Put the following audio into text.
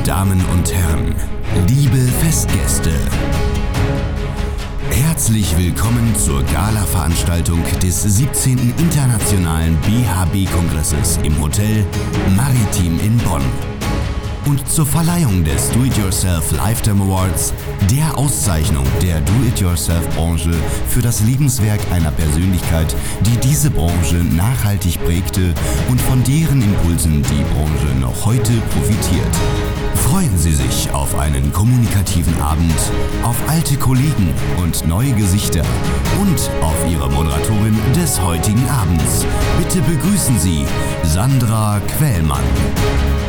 Damen und Herren, liebe Festgäste, herzlich willkommen zur Gala-Veranstaltung des 17. Internationalen BHB-Kongresses im Hotel Maritim in Bonn und zur Verleihung des Do-It-Yourself Lifetime Awards, der Auszeichnung der Do-It-Yourself-Branche für das Lebenswerk einer Persönlichkeit, die diese Branche nachhaltig prägte und von deren Impulsen die Branche noch heute profitiert. Freuen Sie sich auf einen kommunikativen Abend, auf alte Kollegen und neue Gesichter und auf Ihre Moderatorin des heutigen Abends. Bitte begrüßen Sie Sandra Quellmann.